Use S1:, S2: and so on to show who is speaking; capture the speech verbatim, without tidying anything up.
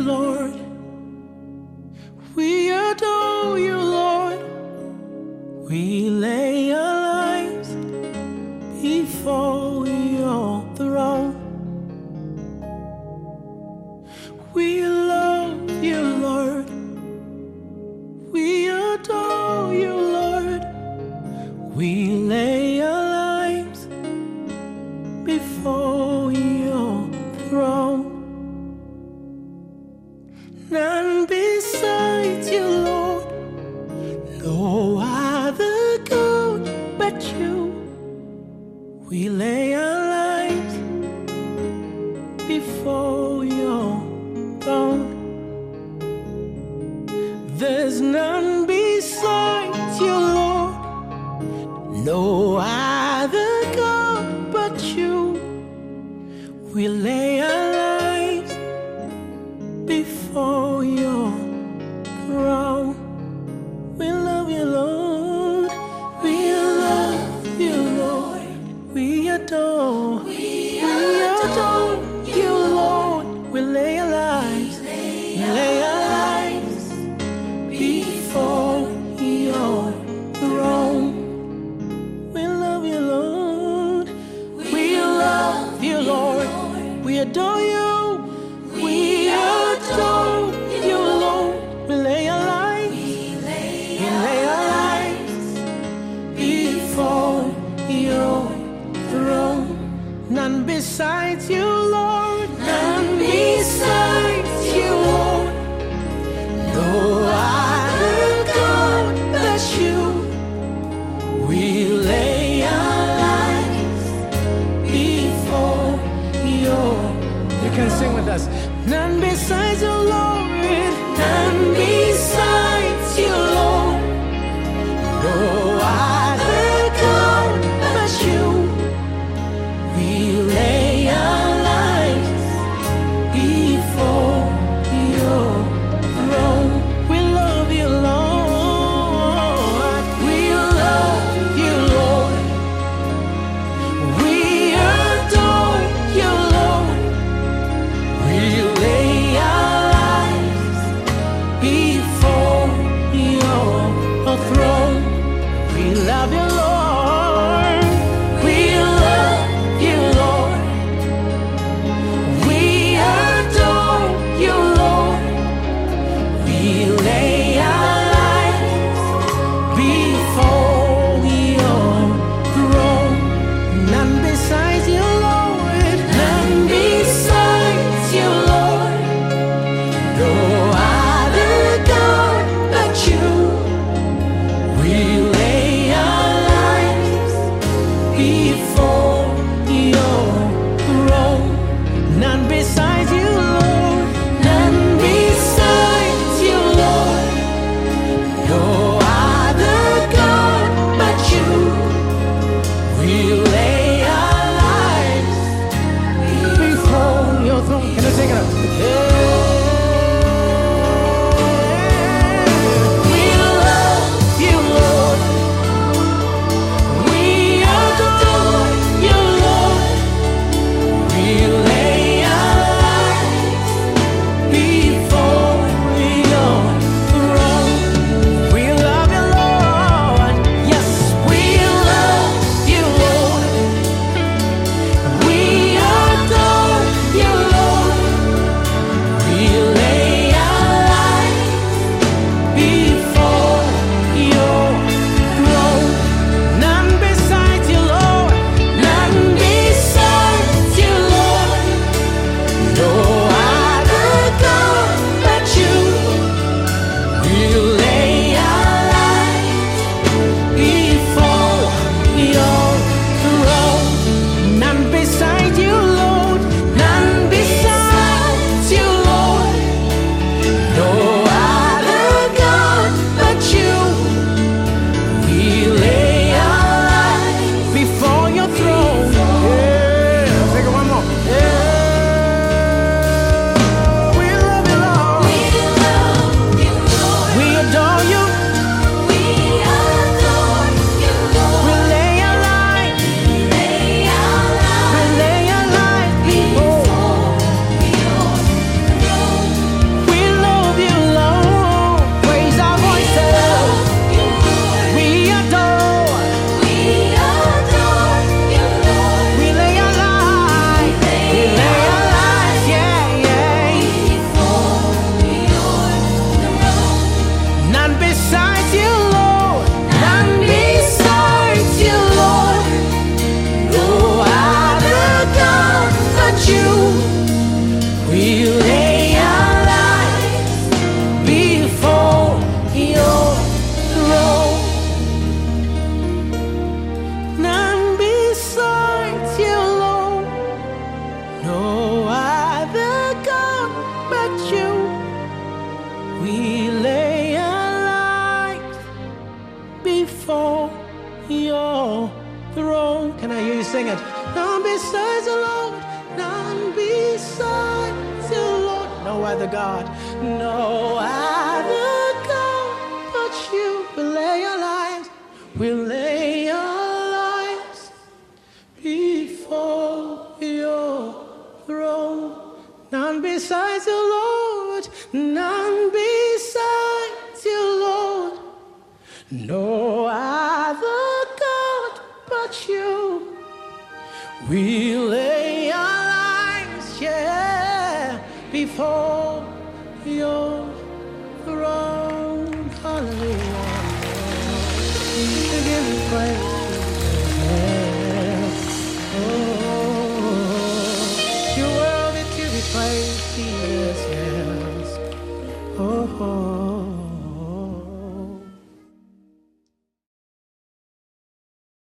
S1: Lord. We adore you, Lord. We lay our lives before your throne. We love you, Lord. We adore you, Lord. We lay our lives before your throne. None besides you, Lord. No other God but you. We lay our lives before your throne. There's none besides you, Lord. No other God but you. We lay our lives before your throne. We love you, Lord. We love you, Lord. We adore. We adore you, Lord. We lay our lives. We lay our lives before your throne. We love you, Lord. We love you, Lord. We adore you. We adore you, Lord. We lay our lives. We lay our lives before your throne. None besides you, Lord. None besides you, Lord. No other God but you. We lay our lives before your. You can sing with us. None besides you, Lord. None besides you, Lord. No other God but you. We lay our lives before your throne. We love you, Lord. We love you, Lord. We adore you, Lord. We lay our lives before your throne. We love you, Lord. We love you, Lord. We adore you, Lord. We lay our lives before your throne. None besides you, Lord. None besides you, Lord. No other God but you. We lay our lives before your throne. None besides you, Lord. None besides you, Lord. No other God but you. We lay our lives before your throne. Can I take it up? We love you, Lord. We adore you, Lord. We lay our sing it. None besides the Lord, none besides the Lord. No other God, no other God but you. We lay our lives, we lay our lives before your throne. None besides the Lord, none besides you, Lord. No other God but you. We lay our lives, yeah, before your throne. Hallelujah. We give you praise. Yeah. Oh, you're worthy to be praised, Jesus. Yes. Oh.